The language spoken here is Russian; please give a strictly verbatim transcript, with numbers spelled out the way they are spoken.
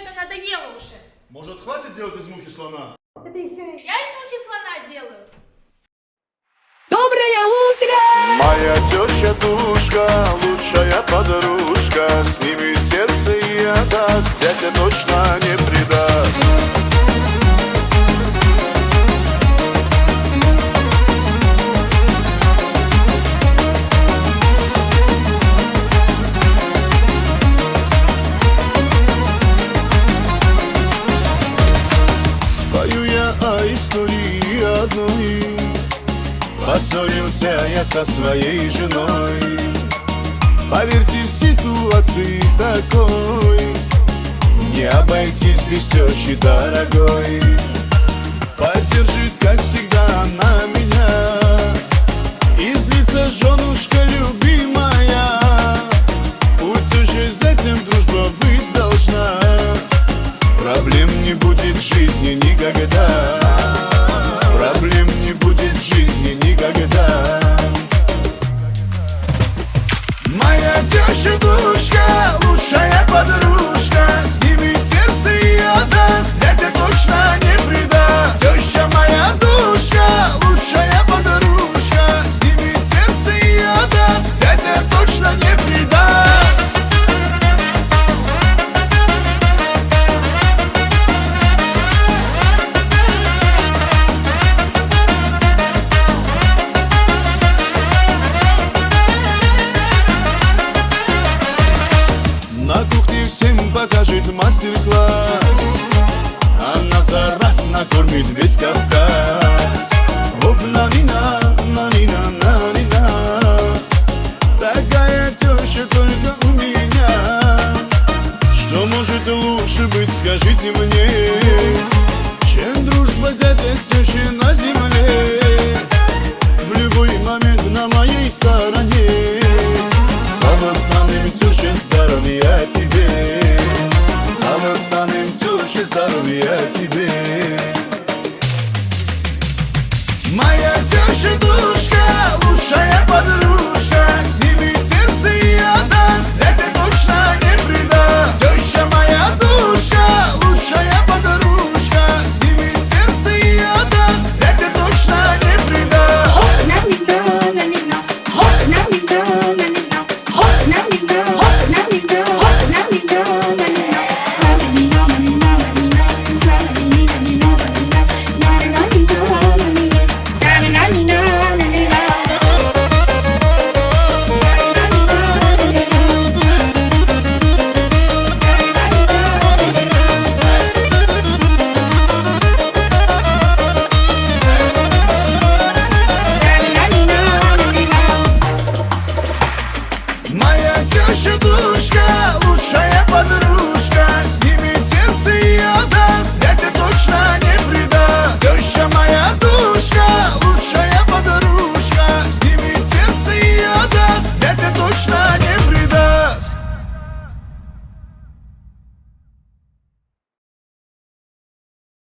это надоело уже. Может, хватит делать из мухи слона? Это еще и я из мухи слона делаю. Доброе утро! Моя теща душка, лучшая подружка, снимет сердце и отдаст, дядя точно не предаст. Спою я о истории одной. Поссорился я со своей женой. Поверьте, в ситуации такой не обойтись без тещи дорогой. Поддержит, как всегда, она меня, и злится женушка любимая. У тещи затем дружба быть должна, проблем не будет в жизни никогда. Проблем не будет в жизни никогда. Моя теща душка, лучшая подружка, снимет сердце и отдаст, дядя точно не предаст. Теща моя душка, лучшая подружка, снимет сердце и отдаст, дядя точно не предаст. На кухне всем покажет мастер-класс, она за раз накормит весь Кавказ. Оп, на-нина, на-нина, на-нина, такая теща только у меня. Что может лучше быть, скажите мне, чем дружба зятя с тещей на земле? В любой момент на моей стороне. Самотным теща, здоровья тебе, самотным теща, здоровья тебе. Моя теща душка, лучшая подружка, сними